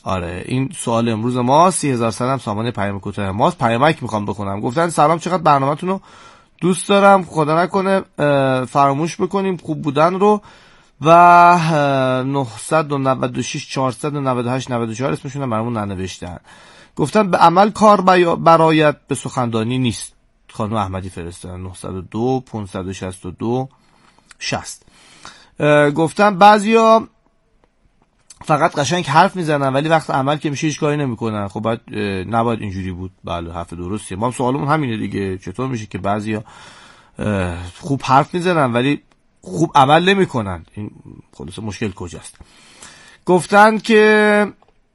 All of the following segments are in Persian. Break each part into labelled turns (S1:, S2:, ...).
S1: آره این سوال امروز ما. 30,000 سالم سامانه پیام کوتاه ماست. پیامک میخوام بخونم. گفتن سلام، چقدر برنامه‌تون رو دوست دارم، خدا نکنه فراموش بکنیم خوب بودن رو. و 996 498 94 اسمشون هم برامون ننوشتن. گفتن به عمل کار برایت به سخندانی نیست. خانم احمدی فرستادن 902 562 60. گفتن بعضیا فقط قشنگ حرف میزنن ولی وقت عمل که میشه هیچ کاری نمیکنن. خب باید نباید اینجوری بود. بله حرف درستیه. ما هم سوالمون همینه دیگه، چطور میشه که بعضیا خوب حرف میزنن ولی خوب عمل نمیکنن؟ این خلاص مشکل کجاست؟ گفتن که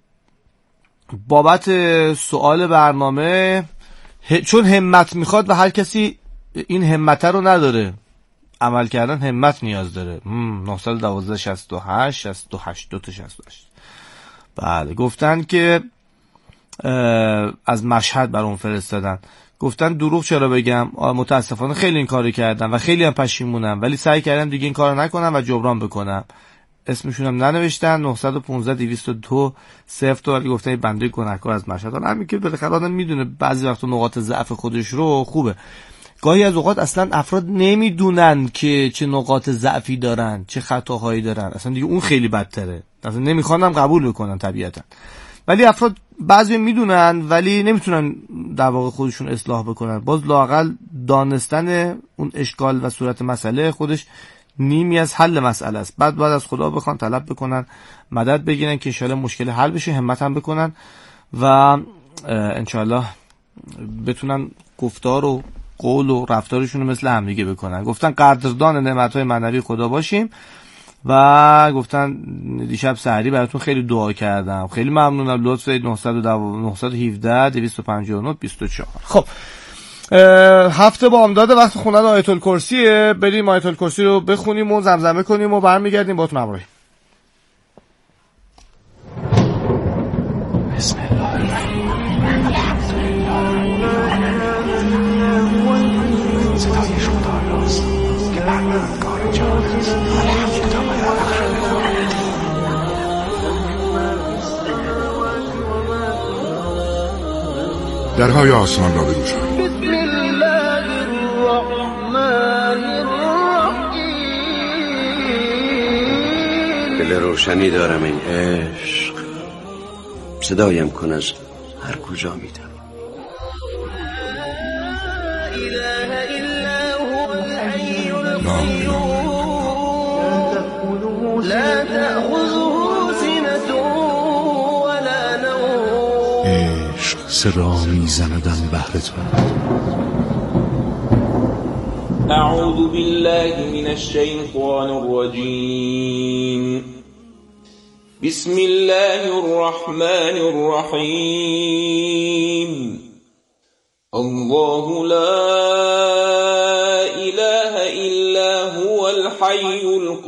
S1: بابت سوال برنامه چون همت میخواد و هر کسی این همت رو نداره، عمل کردن همت نیاز داره. 912 68 68 268. بله. گفتن که از مشهد برام فرستادن. گفتن دروغ چرا بگم، متاسفانه خیلی این کارو کردم و خیلی هم پشیمونم ولی سعی کردم دیگه این کارو نکنم و جبران بکنم. اسمشون هم ننوشتن. 915 202 02 ولی گفتن بنده گناهکار از مشهد. همین که بالاخره آدم میدونه بعضی وقتا نقاط ضعف خودش رو خوبه. گاهی از اوقات اصلا افراد نمیدونن که چه نقاط ضعفی دارن، چه خطاهایی دارن، اصلا دیگه اون خیلی بدتره، اصلا نمیخوانم قبول بکنن طبیعتا. ولی افراد بعضی میدونن ولی نمیتونن در واقع خودشون اصلاح بکنن. باز لااقل دانستن اون اشکال و صورت مسئله خودش نیمی از حل مسئله است. بعد از خدا بخوان طلب بکنن، مدد بگیرن که انشالله مشکل حل بشه، همت هم بکنن و انشالله بتونن گفتار و قول و رفتارشون رو مثل همدیگه بکنن. گفتن قدردان نعمت‌های معنوی خدا باشیم و گفتن دیشب سحری براتون خیلی دعا کردم. خیلی ممنونم. لطف 917 259 24. خب هفته بامداد وقت خوندن آیت الکرسیه. بریم آیت الکرسی رو بخونیم و زمزمه کنیم و برمیگردیم باهاتون همراهی. بسم الله الرحمن صدای خدا راست که پروردگار جهان است.
S2: درهای آسمان را بگو شد.
S3: بسم الله الرحمن الرحیم.
S4: دل روشنی دارم این عشق، صدایم کن از هر کجا میدم.
S3: لا تأخذه سنة ولا نوم.
S2: عشق صدا میزندم بهر تو.
S5: اعوذ بالله من الشیطان الرجیم. بسم الله الرحمن الرحیم. الله لا اله الا هو الحي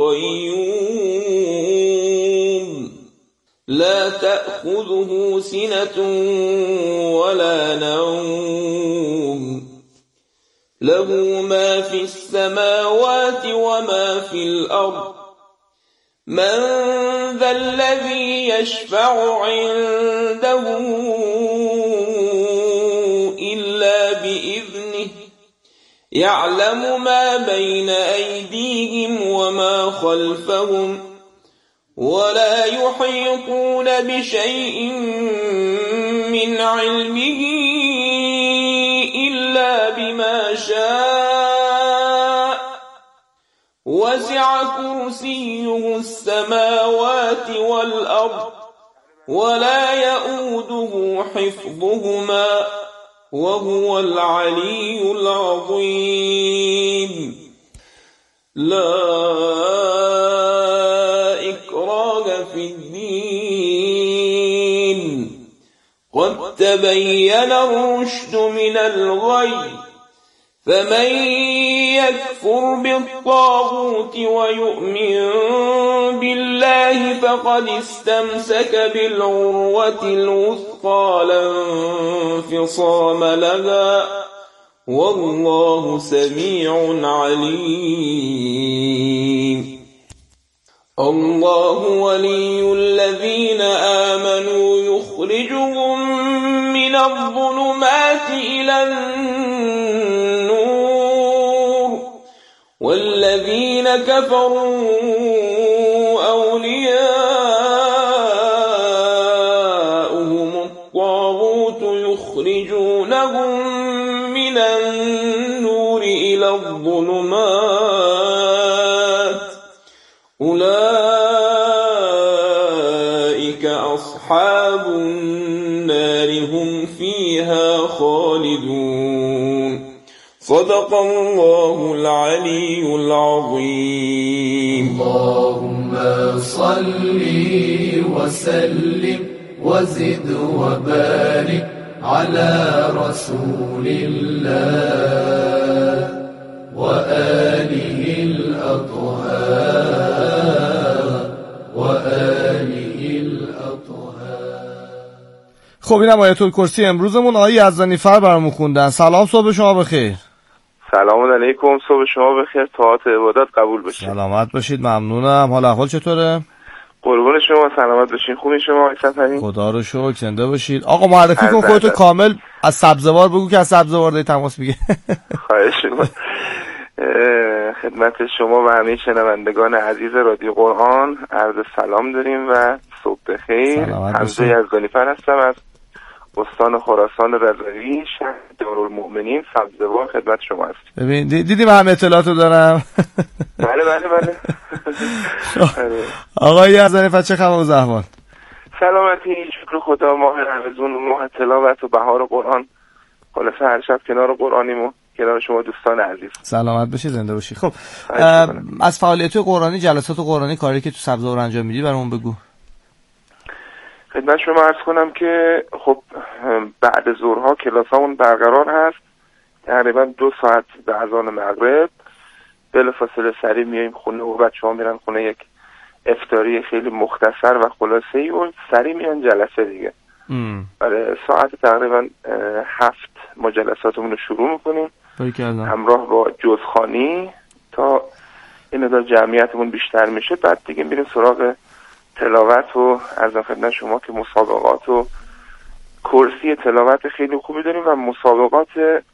S5: القيوم لا تأخذه سنة ولا نوم له ما في السماوات وما في الأرض من ذا الذي يشفع عنده إلا بإذنه يعلم ما بين أيديهم وما خلفهم ولا يحيطون بشيء من علمه إلا بما شاء وسع كرسيه السماوات والأرض ولا يؤوده حفظهما وهو العلي العظيم. لا إكراه في الدين قد تبين الرشد من الغي فمن يكفر بالطاغوت ويؤمن بالله فقد استمسك بالعروة الوثقى لا انفصام لها والله سميع عليم. الله ولي الذين آمنوا يخرجهم من الظلمات إلى النور والذين كفروا أولياؤهم الطاغوت يخرجونهم من النور إلى الظلمات أولئك أصحاب النار هم فيها خالدون صدق الله العلي العظيم.
S6: اللهم صل وسلم وزد وبارك على رسول الله وآله الأطهار وآله الأطهار.
S1: خب اینم آیت الکرسی امروزمون. آقای یزدانی فر برامون خوندن. سلام، صبح شما بخیر.
S7: سلام علیکم، صبح شما بخیر، طاعت عبادت قبول بشه.
S1: سلامت باشید، ممنونم. حال احوال چطوره؟
S7: قربون شما، سلامت باشین. خوبین شما آقای صفری؟
S1: خدا رو شکر، زنده باشید. آقا معرفی کن خودتو کامل، از سبزوار بگو که از سبزوار داری تماس میگه.
S7: خواهش می‌کنم. خدمت شما و همه شنوندگان عزیز رادیو قرآن عرض سلام داریم و صبح بخیر. حمزه یزدانی فر هستم از استان خراسان رضوی، شهر دارالمؤمنین، سبزوار خدمت شما هستم.
S1: ببین دیدیم همه اطلاعاتو دارم.
S7: بله.
S1: آقای یزدانی فر چه خبر و احوال؟
S7: سلامتی، شکر خدا. ماه رمضان، ماه تلاوت و بهار قرآن. خلاصه هر شب کنار قرآنیم و کنار شما دوستان عزیز.
S1: سلامت باشی، زنده باشی. خب از فعالیت قرآنی، جلسات قرآنی، کاری که تو سبزوار انجام میدی برامون بگو.
S7: خدمت شما عرض کنم که خب بعد ظهرها کلاسامون برقرار هست، تقریبا 2 ساعت به اذان مغرب بلافاصله سریع میایم خونه و بچه‌ها میرن خونه، یک افطاری خیلی مختصر و خلاصه‌ای و سریع میان جلسه دیگه. برای ساعت تقریبا 7 ما جلساتمون رو شروع میکنیم همراه با جزخوانی تا این مقدار جمعیتمون بیشتر میشه. بعد دیگه میریم سراغ تلاوت و عرض خدمت شما که مسابقات و کورسی تلاوت خیلی خوبی داریم و مسابقات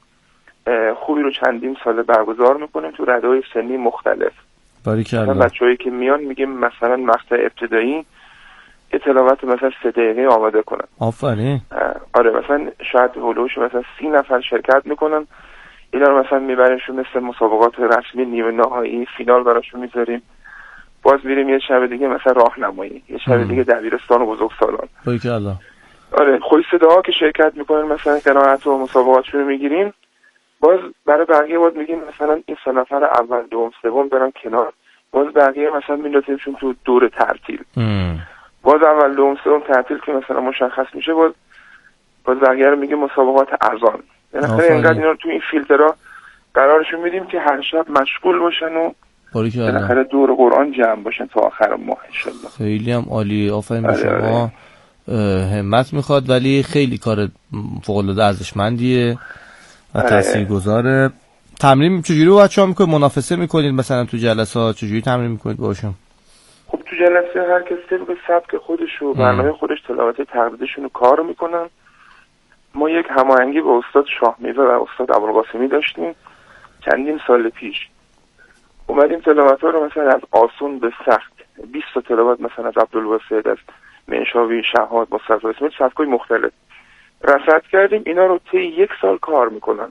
S7: خوبی رو چندین ساله برگزار میکنیم تو رده‌های سنی مختلف. مثلا بچه‌هایی که میان میگیم مثلا مقطع ابتدایی یه تلاوت مثلا 3 دقیقه آماده کنن.
S1: آفرین.
S7: آره، مثلا شاید هولوش مثلا 30 نفر شرکت میکنن، اینا رو مثلا میبریمشون مثل مسابقات رسمی نیمه نهایی، فینال براشون میذاریم. باز میریم یه شب دیگه مثلا راهنمایی، یه شب دیگه دبیرستان و بزرگسالان.
S1: باریکلا.
S7: آره، خوش صداها که شرکت میکنن مثلا قرائت و مسابقاتشون رو میگیریم. باز برای بقیه باز میگیم مثلا این 3 نفر اول، دوم، سوم برن کنار. باز بقیه مثلا میندازیمشون تو دور ترتیل. باز اول، دوم، سوم ترتیل که مثلا مشخص میشه، باز بقیه رو میگیم مسابقات اذان. یعنی اینقدر اینا رو تو این فیلترها قرارشون میدیم که هر شب مشغول باشن و بالاخره دور قرآن جمع باشن تا آخر ماه ان شاء الله.
S1: خیلی هم عالی، آفرین به شما. همت میخواد ولی خیلی کار فوق العاده ارزشمندیه و تاثیرگذاره. تمرین چجوری با بچه‌ها میکنید؟ منافسه میکنید مثلا تو جلسات؟ چجوری تمرین میکنید باهاشون؟
S7: خب تو جلسه هر کسی طبق سبک خودش و برنامه خودش تلاوت تقلیدشون رو کار میکنن. ما یک هماهنگی با استاد شاهمیوه و استاد ابوالقاسمی داشتیم چندین سال پیش. اومدیم تلاوت‌ها رو مثلا از آسون به سخت 20 تا تلاوت مثلا از عبدالواسط، از منشاوی، شهاد، مصطفی اسماعیل، سبک‌های مختلف رصد کردیم. اینا رو طی 1 سال کار میکنن.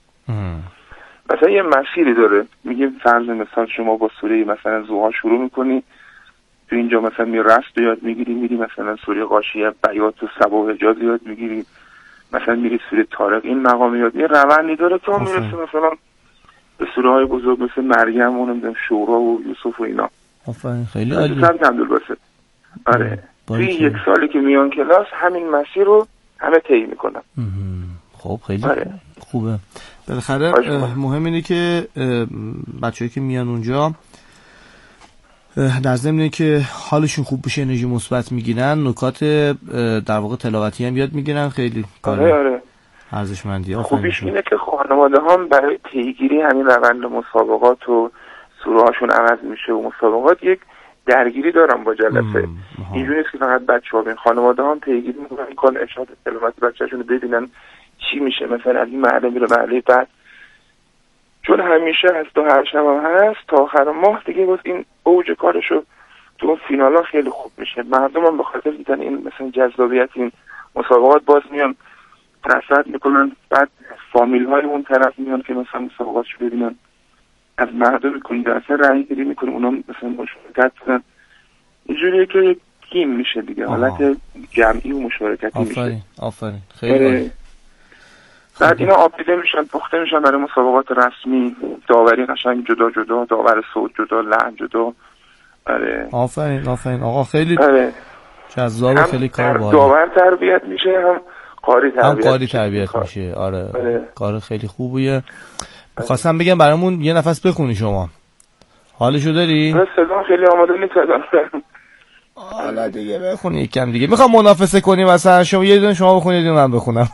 S7: مثلا یه مسیری داره، میگیم فرض مثال شما با سوره مثلا زوها شروع میکنی، تو اینجا مثلا می رست یاد میگیری، میری مثلا سوره غاشیه، بیات و سبع و حجاز یاد میگیری، مثلا میری سوره طارق، این مقام یاد. یه روندی داره تا میرسه مثلا به سوره های بزرگ مثل مریم و نمیدونم شورا و یوسف و اینا.
S1: آفرین، خیلی عالی.
S7: آره، توی 1 سالی که میان کلاس همین مسیر رو همه طی میکنن.
S1: خب خیلی خوبه. بالاخره مهم اینه که بچه‌ای که میان اونجا در ضمن که حالشون خوب بشه، انرژی مثبت میگیرن، نکات در واقع تلاوتی هم یاد میگیرن. خیلی کار ارزشمندی.
S7: خوبیش اینه که خانواده ها برای پیگیری همین روند مسابقات و سوره هاشون عوض میشه و مسابقات یک درگیری دارم با جلسه. اینجوری نیست که فقط بچه‌ها بیان، خانواده‌ها هم پیگیری می‌کنن کار ارشاد سلامت بچه‌شون رو ببینن چی میشه، مثلا از این محله میره محله بعد. چون همیشه هست و هر شب هم هست تا آخر ماه دیگه باز این اوج کارشو تو فینالا خیلی خوب میشه. مردم هم به خاطر دیدن این مثلا جذابیت این مسابقات باز میان رصد میکنن، بعد فامیل های اون طرف میان که مثلا مسابقاتشو ببینن، از مردم میکنن درسته رأی گیری میکنن، اونا مثلا مشارکت کنن. اینجوریه که تیم میشه دیگه، حالت جمعی و مشارکتی میشه.
S1: آفرین خیلی.
S7: بعد اینا آبیده میشن، پخته میشن برای مسابقات رسمی، داوری قشنگ جدا جدا، داور صوت جدا، لحن جدا.
S1: آفرین آقا خیلی جذاب، خیلی کار باحال.
S7: داور تربیت میشه، هم قاری تربیت
S1: میشه. آره. کار خیلی خوبیه. می‌خواستم بگم برامون یه نفس بخونی شما. حالشو داری؟
S7: صدا خیلی آماده نیست.
S1: حالا دیگه بخونی یکم دیگه. میخوام منافسه کنیم مثلا، شما یه دونه شما بخونید یه دونه من بخونم.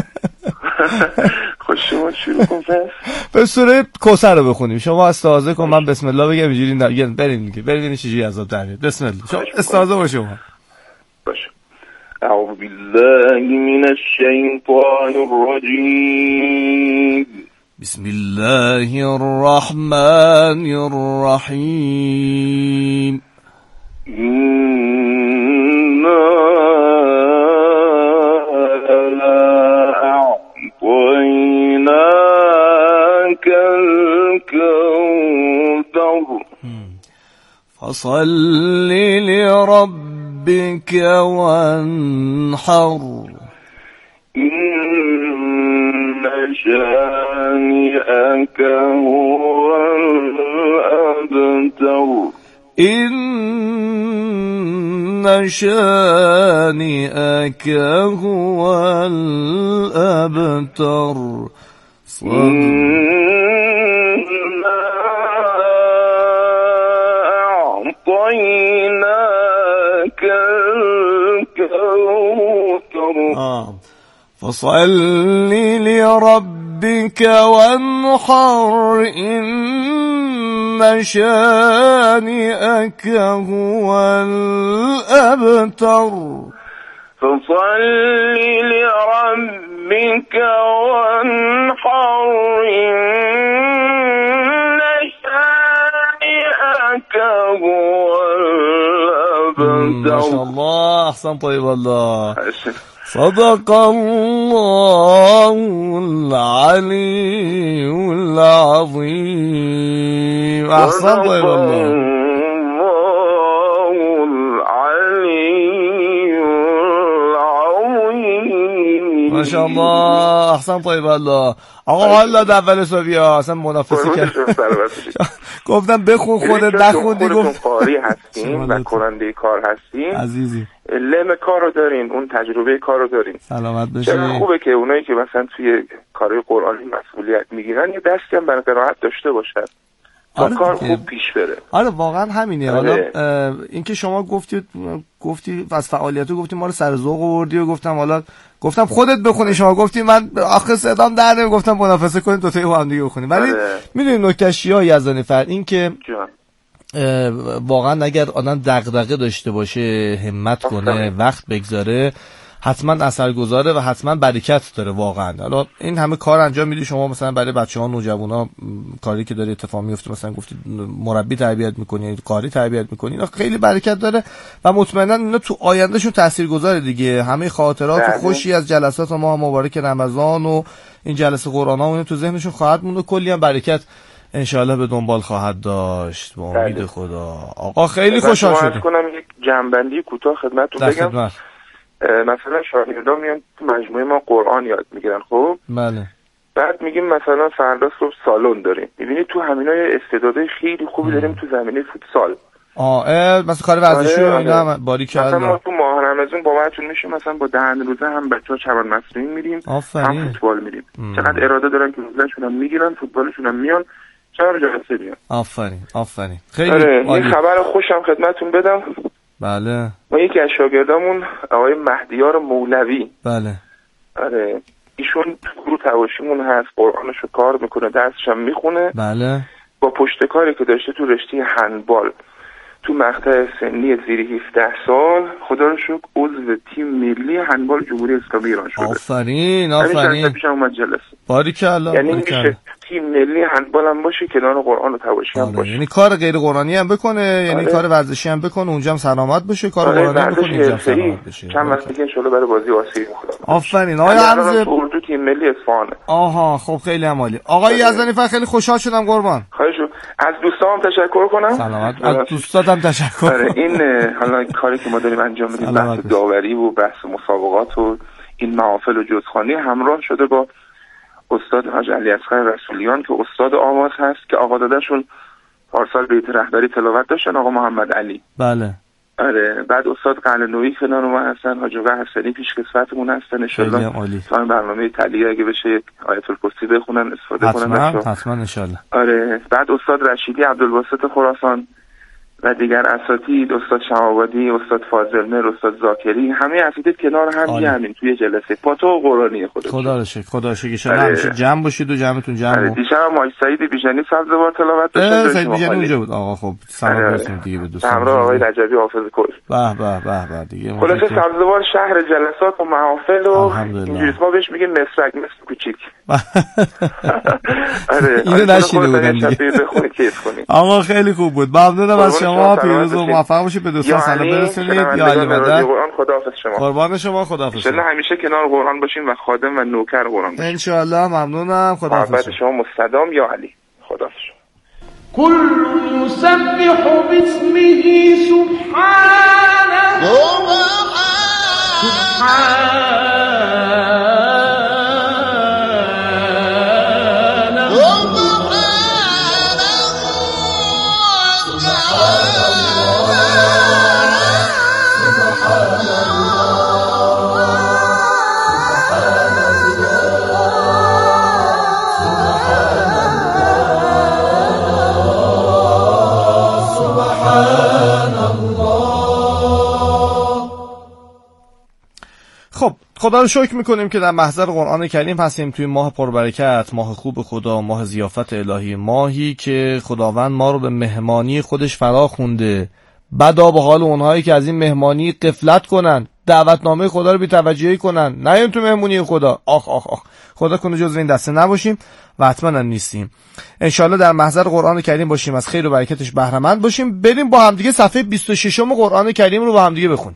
S7: خوش شما شروع کن پس.
S1: به سوره کوثر رو بخونیم. شما استعاذه کن، من بسم الله بگم، اینجوری بریم چجوری عذاب در میاد. بسم الله. شما استعاذه با شما.
S7: باشه. اعوذ بالله من الشیطان الرجیم.
S1: بسم الله الرحمن الرحیم. فصل لربك وانحر
S7: إن شانئك هو الأبتر.
S1: إن شانئك هو الأبتر.
S7: أعطيناك الكوثر.
S1: فصل لربك وانحر إن شانئك هو الأبتر.
S7: فصل لربك وانحر إن شانئك هو الأبتر.
S1: ما شاء الله، أحسن. طيب والله. صدق الله العلي العظيم. أحسن. طيب والله. ما شاء الله، احسن. طيب الله. آقا حالا در اول صبحیا اصلا منافسی کرد. گفتم بخون خودت، نخوندی. گفت
S7: قاری هستین و کننده کار هستین
S1: عزیزی،
S7: علم کارو دارین، اون تجربه کارو دارین.
S1: سلامت بشین.
S7: چقدر خوبه که اونایی که مثلا توی کارهای قرآنی مسئولیت میگیرن یه دستی هم برای قرائت داشته باشن تا کار خوب پیش بره.
S1: آره واقعا همینه. حالا اینکه شما گفتی از فعالیتو گفتی ما رو سر ذوق آوردی و گفتم خودت بخونی، شما گفتی من آخه صدام در نمیاد، گفتم منافسه کنیم دو تایی با هم دیگه بخونیم. ولی میدونی نکته چیه یزدانی فرد، این که واقعا اگر آدم دغدغه داشته باشه، همت کنه، وقت بگذاره، حتما اثرگذاره و حتما برکت داره واقعا. حالا این همه کار انجام میدی شما، مثلا برای بچه‌ها نوجوانا کاری که داره اتفاق میفته، مثلا گفتی مربی تربیت میکنی، قاری تربیت میکنی، اینا خیلی برکت داره و مطمئنا اینا تو آیندهشون تاثیرگذاره دیگه. همه خاطرات خوشی از جلسات ما مبارک رمضان و این جلسه قرآنا اون تو ذهنشون خواهد موند و کلی هم برکت انشاءالله به دنبال خواهد داشت با امید خدا. آقا خیلی خوشحال شدم.
S7: کنم یک جنبندی کوتاه خدمتتون بگم. مثلا شاگردان میان تو مجموعه ما قرآن یاد میگیرن، خب
S1: بله،
S7: بعد میگیم مثلا فردا صبح سالن داریم، میبینید تو همینای استعدادهای خیلی خوبی داریم تو زمینه فوتسال.
S1: مثلا کار ورزشی و اینا هم باریک
S7: مثلا ما تو ماه رمضان باورتون میشه مثلا با 10 روزه هم بچه‌ها چمن مصنوعی میریم، هم فوتبال میریم. چقدر اراده دارن که روزشون هم میگیرن، فوتبالشون هم میان، چهار جلسه میان.
S1: آفرین خیلی
S7: این خبر خوشم خدمتتون بدم.
S1: بله،
S7: ما یکی از شاگردامون آقای مهدیار مولوی،
S1: بله،
S7: آره، ایشون تو گروه تواشیمون هست، قرآنشو کار میکنه، درسش هم میخونه.
S1: بله،
S7: با پشتکاری که داشته تو رشته هندبال تو مقطع سنی زیر 17 سال خدا رو شکر عضو تیم ملی هندبال جمهوری اسلامی ایران شده.
S1: آفرین
S7: همین چند
S1: آفرین.
S7: تا پیشم اومد جلسه.
S1: باریکلا
S7: یعنی
S1: باریکلا.
S7: میشه تیم ملی هندبال هم باشه، کنار قرآن و تواشی هم باشه.
S1: یعنی کار غیر قرآنی هم بکنه، یعنی کار ورزشی هم بکنه، اونجا هم سلامت بشه، کار قرآنی هم بکنه، اینجا هم سلامت بشه.
S7: چند وقت دیگه ان شاء الله برای بازی آسیایی می‌خوام.
S1: آفرین. آقای حمزه
S7: اردو تیم ملی اصفهانه.
S1: آها خب خیلی عالی. آقای یزدانی فر خیلی خوشحال شدم قربان.
S7: خواهش از دوستام تشکر کنم.
S1: سلامت. از دوستاتم تشکر.
S7: آره این حالا کاری که ما داریم انجام میدیم بحث داوری و بحث مسابقات و این محافل و جزخوانی همراه شده با استاد حاج علی اصغر رسولیان که استاد آواز هست که آقا داداشون پارسال بیت رهبری تلاوت داشتن، آقا محمد علی.
S1: بله.
S7: آره بعد استاد قلنویی کنار ما هستن، حاج آقا حسنی پیشکسوتمون هستن. ان شاء الله تا برنامه تعلیه اگه بشه یک آیت الکرسی بخونن استفاده کنن.
S1: حتما ان شاء الله.
S7: آره بعد استاد رشیدی عبدالباسط خراسان و دیگر اساتید، استاد شمابادی، استاد فاضل، استاد زاکری، همه اساتید کنار هم جمعیم توی جلسه پاتو قرآنی خودت.
S1: خدا رو شکر، خدا رو شکر. ان همیشه جمع باشید و جمعتون جمع.
S7: دیشب ماج سعید بیژنی سبزوار تلاوت داشت.
S1: سعید بیژنی اونجا بود. آقا خب سلام برسون دیگه به دوستان.
S7: همراه آقای رجبی حافظ کل.
S1: به به به به دیگه.
S7: خلاصه سبزوار شهر جلسات و محافل و اینجوری ما بهش میگیم مسرک مثل کوچیک. آره
S1: اینو نشیده بودن دیگه. آقا خیلی خوب بود. ممنونم از شما. پیروز و موفق باشید. به دوستان سلام برسونید. یا علی مدد.
S7: خداحافظ شما.
S1: قربان شما. خداحافظ.
S7: ان شاءالله همیشه کنار قرآن باشین و خادم و نوکر قرآن باشین.
S1: ان شاءالله. ممنونم. خداحافظ.
S7: محبت شما مستدام یا علی. خداحافظ.
S3: كل يسبح باسمه سبحانه
S1: خب خدا رو شکر میکنیم که در محضر قرآن کریم هستیم توی ماه پربرکت، ماه خوب خدا، ماه ضیافت الهی، ماهی که خداوند ما رو به مهمانی خودش فرا خونده. بدا به حال اونهایی که از این مهمانی غفلت کنن، دعوتنامه خدا رو بی‌توجهی کنن، نیاین تو مهمونی خدا. آخ آخ آخ، خدا کنه جزو این دسته نباشیم و حتما هم نیستیم. انشالله در محضر قرآن کریم باشیم، از خیر و برکتش بهره مند باشیم. بریم با همدیگه صفحه 26 قرآن کریم رو با همدیگه بخونیم.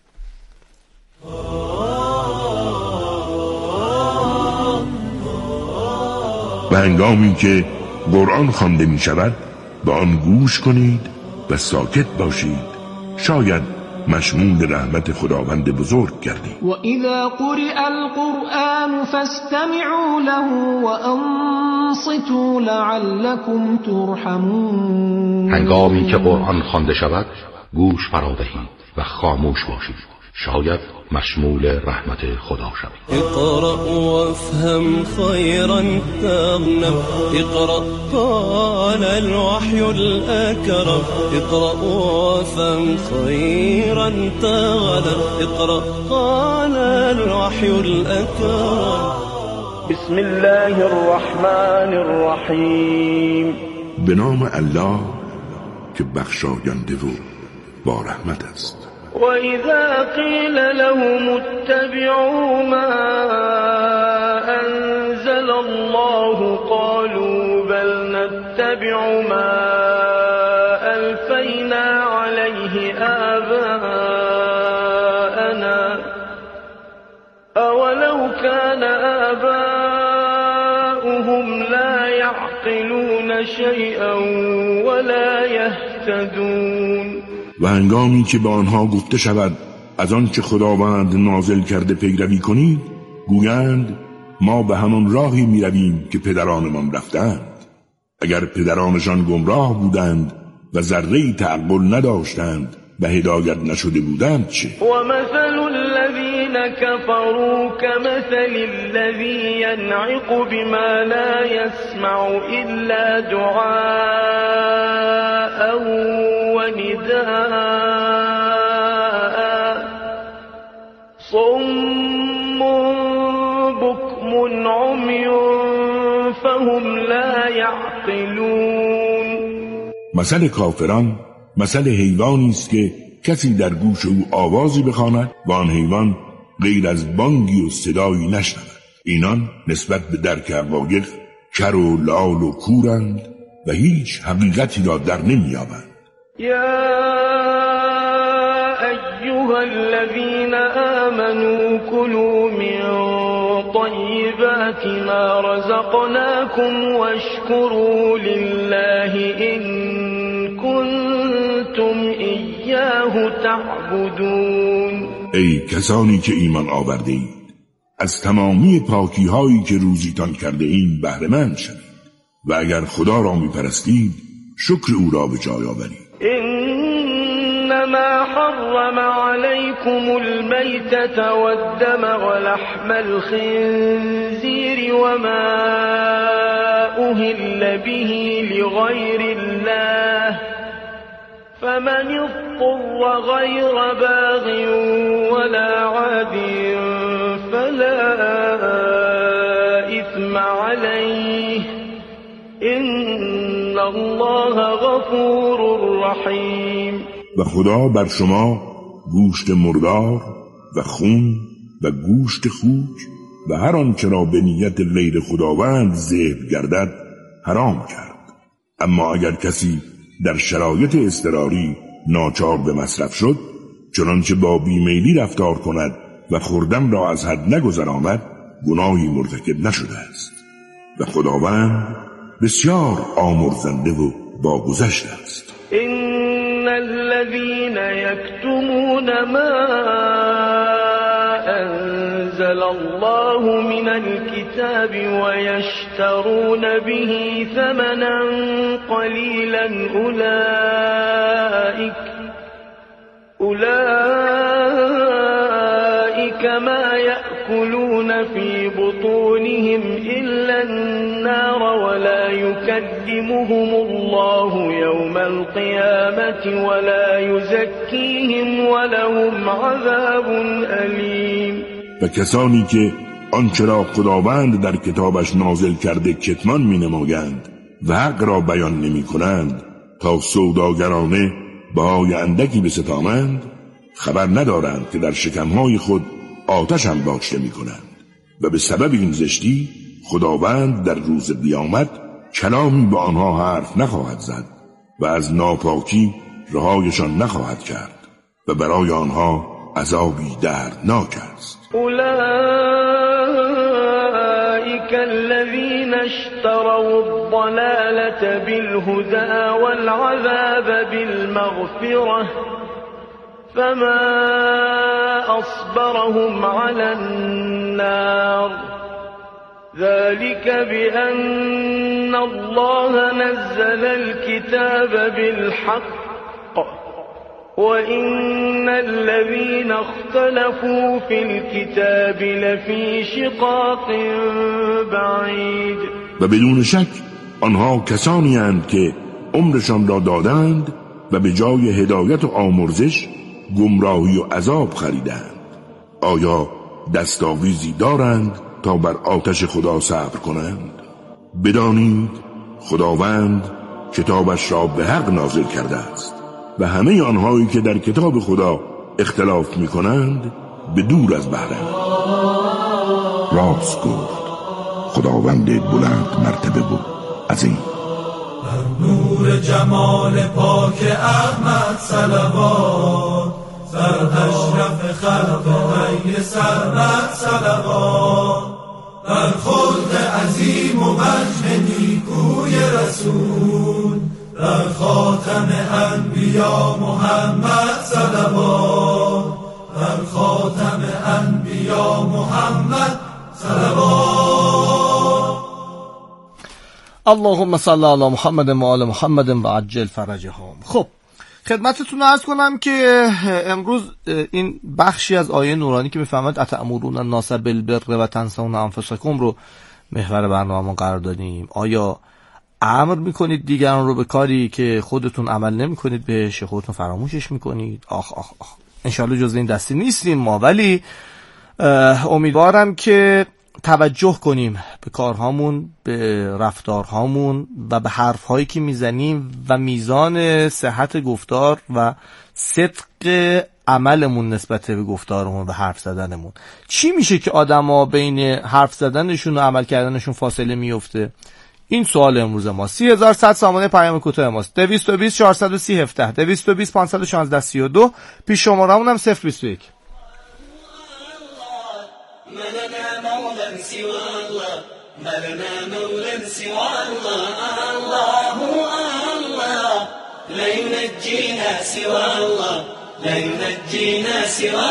S2: و هنگامی که قرآن خوانده می شود به آن گوش کنید و ساکت باشید، شاید مشمول رحمت خداوند بزرگ گردید.
S6: و اذا قرئ القرآن فاستمعوا له و انصتوا لعلكم ترحمون.
S8: هنگامی که قرآن خوانده شود گوش فرا دهید و خاموش باشید، شاید مشمول رحمت خدا شوید.
S9: اقرأ وافهم خيرا تغنم، اقرأ قال الوحي الأكرم، اقرأ وافهم خيرا تغنم، اقرأ قال الوحي الأكرم.
S3: بسم الله الرحمن الرحیم.
S2: به نام الله که بخشاینده و با رحمت است.
S3: وَإِذَا قِيلَ لَهُمُ اتَّبِعُوا مَا أَنزَلَ اللَّهُ قَالُوا بَلْ نَتَّبِعُ مَا أَلْفَيْنَا عَلَيْهِ آبَاءَنَا أَوَلَوْ كَانَ آبَاؤُهُمْ لَا يَعْقِلُونَ شَيْئًا وَلَا يَهْتَدُونَ.
S2: و هنگامی که به آنها گفته شود از آن که خداوند نازل کرده پیروی کنید، گویند ما به همان راهی می رویم که پدرانمان رفتند. اگر پدرانشان گمراه بودند و ذره‌ای تعقل نداشتند و هدایت نشده بودند چه؟
S3: و مثل الذین کفروا کمثل الذی ینعق بما لا یسمع الا دعاء و نداء صم بكم عمي فهم لا يعقلون.
S2: مثل کافران مثل حیوانی است که کسی در گوش او آوازی بخواند و آن حیوان غیر از بانگی و صدایی نشنود. اینان نسبت به درک حقایق کر و لال و کورند و هیچ حقیقتی را در نمی‌یابند.
S3: یا ایها الذین آمنوا کلوا من طیبات ما رزقناکم واشکروا لله ان کنتم ایاه تعبدون.
S2: ای کسانی که ایمان آورده اید، از تمامی پاکی هایی که روزیتان کرده ایم بهره مند شوید و اگر خدا را میپرستید شکر او را به جای آورید.
S3: انما حرم علیکم المیتة والدم ولحم الخنزیر وما اهل به لغیر الله فمن اضطر غیر باغ ولا عاد فلا اثم علیه ان الله غفور رحیم.
S2: و خدا بر شما گوشت مردار و خون و گوشت خوک و هر آنچه را به نیت غیر خداوند ذبح گردد حرام کرد. اما اگر کسی در شرایط اضطراری ناچار به مصرف شد، چنانچه با بیمیلی رفتار کند و خوردن را از حد نگذراند، گناهی مرتکب نشده است و خداوند بسیار آمرزنده و باگذشت است.
S3: ان الذين يكتمون ما انزل الله من الكتاب ويشترون به ثمنا قليلا اولئك ما يأكلون في بطونهم إلا النار ولا يكلمهم الله يوم القيامة ولا يزكيهم ولهم عذاب أليم.
S2: و کسانی که آنچه را خداوند در کتابش نازل کرده کتمان می نمایند و حق را بیان نمی کنند تا سوداگرانه بهای اندکی بستانند، خبر ندارند که در شکمهای خود آتش هم باشته می کنند و به سبب این زشتی خداوند در روز قیامت کلامی به آنها حرف نخواهد زد و از ناپاکی رهایشان نخواهد کرد و برای آنها عذابی دردناک است.
S3: اولئك الذين اشتروا الضلالة بالهدى والعذاب بالمغفرة فما أصبرهم على النار ذلك بأن الله نزل الكتاب بالحق وإن الذين اختلفوا في الكتاب لفي شقاق بعید.
S2: و بدون شک آنها کسانی اند که عمرشان را دادند و به جای هدایت و آمرزش گمراهی و عذاب خریدند. آیا دستاویزی دارند تا بر آتش خدا صبر کنند؟ بدانید خداوند کتابش را به حق نازل کرده است و همه آنهایی که در کتاب خدا اختلاف می کنند به دور از بحرند.
S10: راست گفت خداوند بلند مرتبه بود عظیم.
S11: نور جمال پاک احمد صلوات سر اشرف خلق غیر سرمد صلوات بر خلق عظیم و وجه نیکوی رسول در خاتم انبیا محمد صلوات در خاتم انبیا محمد صلوات.
S1: اللهم صل علی محمد و آل محمد و عجل فرجهم. خب خدمتتون عرض کنم که امروز این بخشی از آیه نورانی که میفهمد اتأمرون الناس بالبر و تنسون انفسکم رو محور برنامه قرار دادیم. آیا امر میکنید دیگران رو به کاری که خودتون عمل نمیکنید بهش، خودتون فراموشش میکنید؟ آخ انشالله جز این دستی نیستیم ما، ولی امیدوارم که توجه کنیم به کارهامون، به رفتارهامون و به حرفهایی که میزنیم و میزان صحت گفتار و صدق عملمون نسبت به گفتارمون و حرف زدنمون. چی میشه که آدما بین حرف زدنشون و عمل کردنشون فاصله میفته؟ این سوال امروز ما. 3100 سامانه پیام کوتاه ماست. 220 430 17 220 516 32. پیش شماره‌مون هم 021.
S9: ملنا مولا سوى الله ملنا مولا سوى الله الله لا ينجينا سوى الله لا ينجينا سوى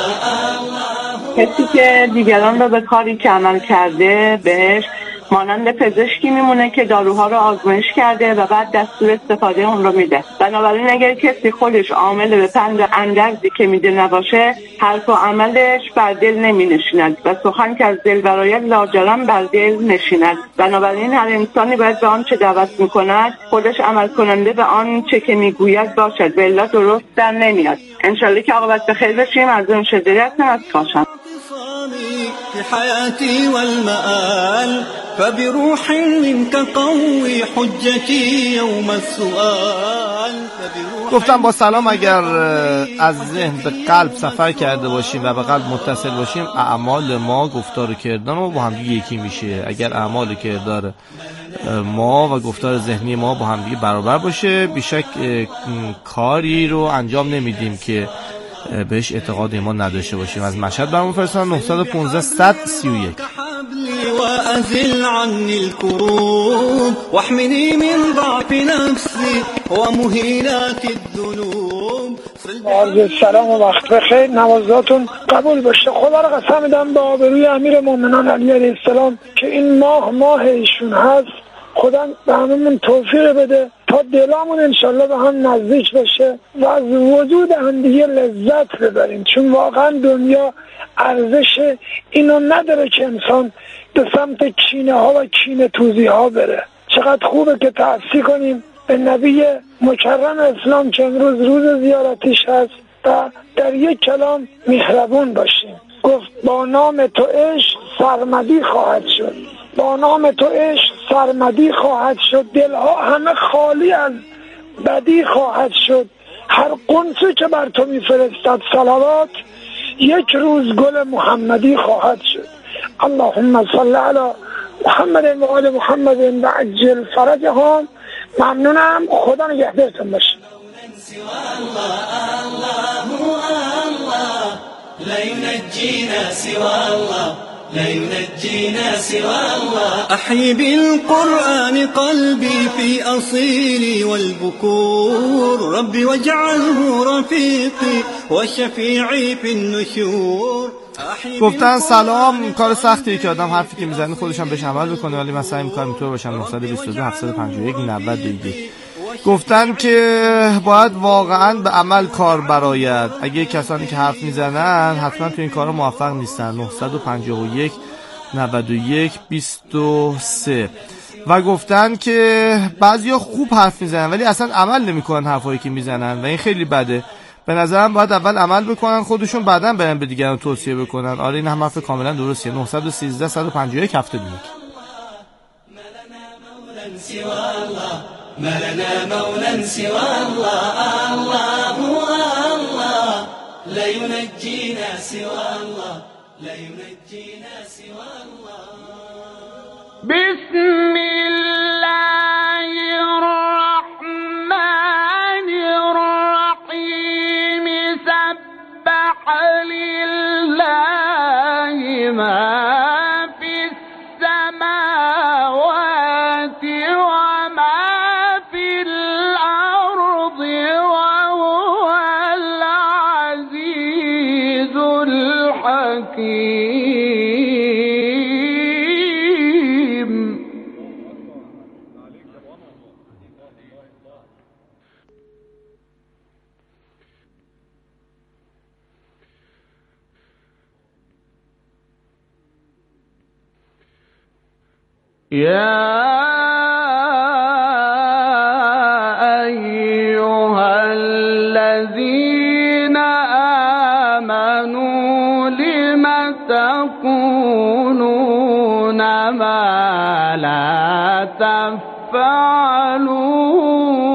S9: الله.
S12: کسی که دیگران را به کاری که عمل کرده بهش مانند پزشکی میمونه که داروها رو آزمایش کرده و بعد دستور استفاده اون رو میده. بنابراین اگر کسی خودش عامل به پند اندرزی که میده نباشه، حرف و عملش بر دل نمی نشیند و سخن که از دل برآید لاجرم بر دل نشیند. بنابراین هر انسانی باید به آن چه دعوت میکند خودش عمل کننده به آن چه که میگوید باشد، و الا درست در نمیاد. انشالله که عاقبت به خیر بشیم. از اون شجریت از کاشان.
S9: في حياتي والمآل فبروح منك قوي حجتي يوم السؤال.
S1: گفتم با سلام اگر از ذهن به قلب سفر کرده باشیم و به قلب متصل باشیم، اعمال ما گفتار و کردار ما با هم دیگه یکی میشه. اگر اعمال و کردار ما و گفتار ذهنی ما با هم دیگه برابر باشه، بیشک کاری رو انجام نمیدیم که بهش اعتقاد ایمان نداشته باشیم. از مشهد برامون فرستادن 915 131.
S9: وأزل عني الكروب واحمني من ضعف نفسي ومهينات الذنوب.
S13: عرض سلام و وقت بخیر. نمازاتون قبول باشه. خدا را قسم میدم به آبروی امیر مومنان علی علیه السلام که این ماه ایشون هست، خدا به هممون توفیق بده تا دلامون انشالله به هم نزدیک بشه و از وجود هم دیگه لذت ببریم، چون واقعا دنیا ارزش اینو نداره که انسان به سمت کینه ها و کینه توزی ها بره. چقدر خوبه که تأسی کنیم به نبی مکرم اسلام که امروز روز زیارتش هست و در یک کلام مهربون باشیم. گفت با نام تو عشق سرمدی خواهد شد، با نام تو عشق سرمدی خواهد شد، دلها همه خالی از بدی خواهد شد. هر قنصی که بر تو میفرستد صلوات یک روز گل محمدی خواهد شد. اللهم صل علی محمد و آل محمد و عجل فرجهم. ممنونم. خدا نگهدارتون باشه.
S9: لا ينجينا سوى الله لا ينجينا سوى الله. أحيي بالقرآن قلبي في أصيلي والبكور ربي واجعله رفيقي وشفيعي في النشور.
S1: گفتن سلام، کار سختیه که آدم حرفی که میزنه خودش هم بهش عمل بکنه، ولی من سعی میکنم اینطور باشم. 922 751 92. گفتن که باید واقعا به عمل کار برآید. اگه کسانی که حرف میزنن حتما تو این کارا موفق نیستن. 951 91 23. و گفتن که بعضیا خوب حرف میزنن ولی اصلا عمل نمیکنن حرفایی که میزنن و این خیلی بده. به نظرم باید اول عمل بکنن خودشون، بعدن برن به دیگران توصیه بکنن. آره این هم حرف کاملا درستیه. 913 151 71.
S9: ما لنا مولا سوى الله الله لا ينجينا سوى الله لا ينجينا سوى الله.
S3: بسم الله الرحمن الرحيم. سبح لله ما في السماوات وما في الأرض وهو العزيز الحكيم. يا أيها الذين آمنوا لم تقولون ما لا تفعلون